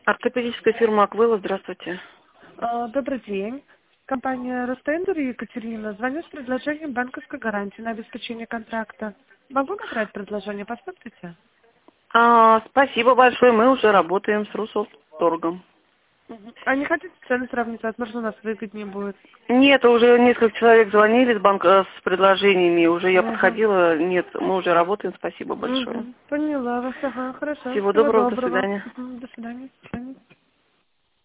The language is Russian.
Ортопедическая фирма Аквела, здравствуйте. Добрый день. Компания Ростендер и Екатерина. Звоню с предложением банковской гарантии на обеспечение контракта. Могу набрать предложение? Посмотрите. Спасибо большое, мы уже работаем с Русторгом. А не хотите цены сравнить? Возможно, у нас выгоднее будет. Нет, уже несколько человек звонили с банка с предложениями, уже я Угу. подходила. Нет, мы уже работаем, спасибо большое. Поняла вас. Ага, хорошо. Всего Всего доброго, до доброго. свидания. До свидания.